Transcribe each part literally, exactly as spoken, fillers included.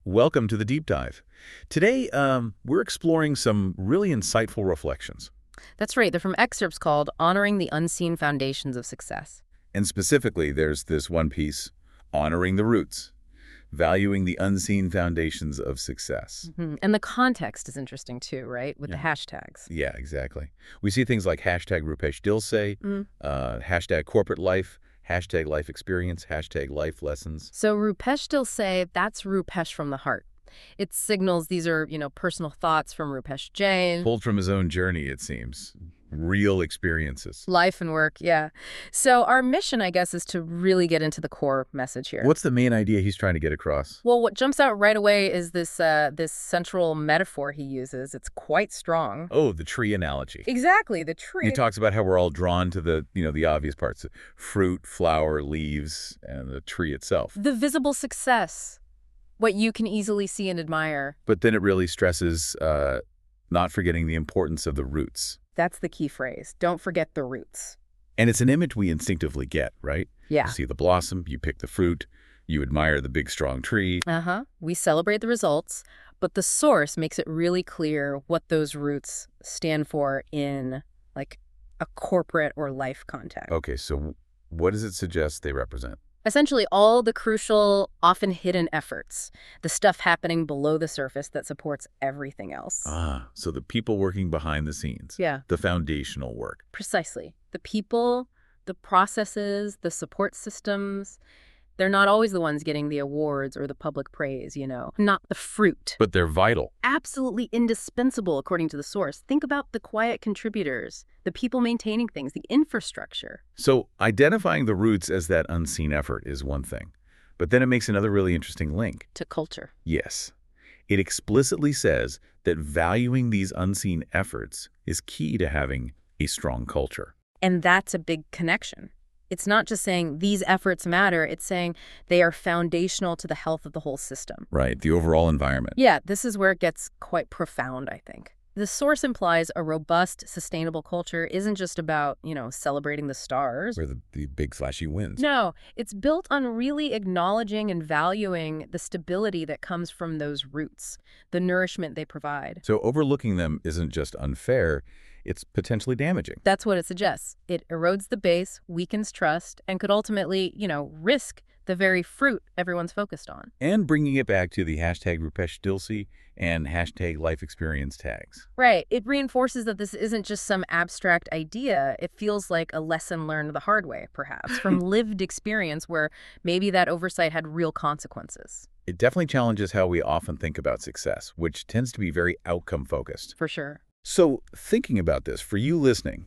Welcome to the Deep Dive. Today, um, we're exploring some really insightful reflections. That's right. They're from excerpts called Honoring the Unseen Foundations of Success. And specifically, there's this one piece, Honoring the Roots, Valuing the Unseen Foundations of Success. Mhm. And the context is interesting too, right? With the Yeah. hashtags. Yeah, exactly. We see things like hashtag Rupesh Dilse, Mm. uh, hashtag corporate life, hashtag life experience, hashtag life lessons. So Rupesh Dilse, that's Rupesh from the heart. It signals these are, you know, personal thoughts from Rupesh Jain. Pulled from his own journey, it seems. Real experiences. Life and work, yeah. So our mission, I guess, is to really get into the core message here. What's the main idea he's trying to get across? Well, what jumps out right away is this uh, this central metaphor he uses. It's quite strong. Oh, the tree analogy. Exactly, the tree. He talks about how we're all drawn to the, you know, the obvious parts, fruit, flower, leaves, and the tree itself. The visible success, what you can easily see and admire. But then it really stresses uh, not forgetting the importance of the roots. That's the key phrase. Don't forget the roots. And it's an image we instinctively get, right? Yeah. You see the blossom, you pick the fruit, you admire the big, strong tree. Uh-huh. We celebrate the results, but the source makes it really clear what those roots stand for in, like, a corporate or life context. Okay, so what does it suggest they represent? Essentially, all the crucial, often hidden efforts, the stuff happening below the surface that supports everything else. Ah, so the people working behind the scenes. Yeah, The foundational work. precisely. The people, the processes, the support systems, they're not always the ones getting the awards or the public praise, you know, not the fruit. But they're vital. Absolutely indispensable, according to the source. Think about the quiet contributors, the people maintaining things, the infrastructure. So identifying the roots as that unseen effort is one thing. But then it makes another really interesting link. To culture. Yes. It explicitly says that valuing these unseen efforts is key to having a strong culture. And that's a big connection. It's not just saying these efforts matter, it's saying they are foundational to the health of the whole system. Right, the overall environment. Yeah, this is where it gets quite profound, I think. The source implies a robust, sustainable culture isn't just about, you know, celebrating the stars. Where the, the big flashy wins. No, it's built on really acknowledging and valuing the stability that comes from those roots, the nourishment they provide. So overlooking them isn't just unfair, it's potentially damaging. That's what it suggests. It erodes the base, weakens trust, and could ultimately, you know, risk the very fruit everyone's focused on. And bringing it back to the hashtag Rupesh Dilse and hashtag life experience tags. Right. It reinforces that this isn't just some abstract idea. It feels like a lesson learned the hard way, perhaps, from lived experience where maybe that oversight had real consequences. It definitely challenges how we often think about success, which tends to be very outcome-focused. For sure. So thinking about this, for you listening,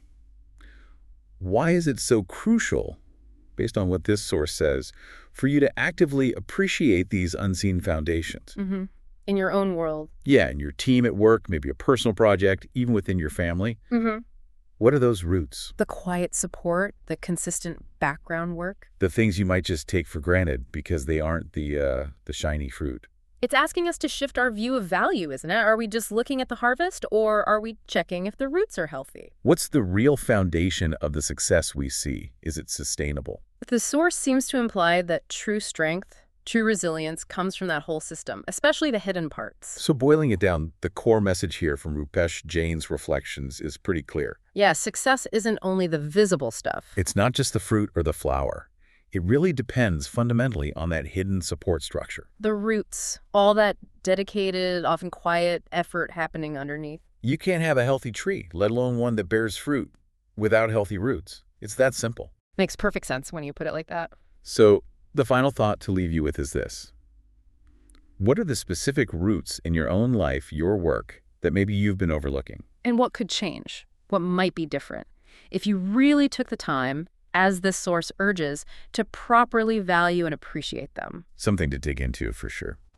why is it so crucial, based on what this source says, for you to actively appreciate these unseen foundations? Mm-hmm. In your own world. Yeah, in your team at work, maybe a personal project, even within your family. Mm-hmm. What are those roots? The quiet support, the consistent background work. The things you might just take for granted because they aren't the uh, the shiny fruit. It's asking us to shift our view of value, isn't it? Are we just looking at the harvest, or are we checking if the roots are healthy? What's the real foundation of the success we see? Is it sustainable? The source seems to imply that true strength, true resilience comes from that whole system, especially the hidden parts. So boiling it down, the core message here from Rupesh Jain's reflections is pretty clear. Yeah, success isn't only the visible stuff. It's not just the fruit or the flower. It really depends fundamentally on that hidden support structure. The roots, all that dedicated, often quiet effort happening underneath. You can't have a healthy tree, let alone one that bears fruit, without healthy roots. It's that simple. Makes perfect sense when you put it like that. So the final thought to leave you with is this. What are the specific roots in your own life, your work, that maybe you've been overlooking? And what could change? What might be different? If you really took the time, as this source urges, to properly value and appreciate them. Something to dig into for sure.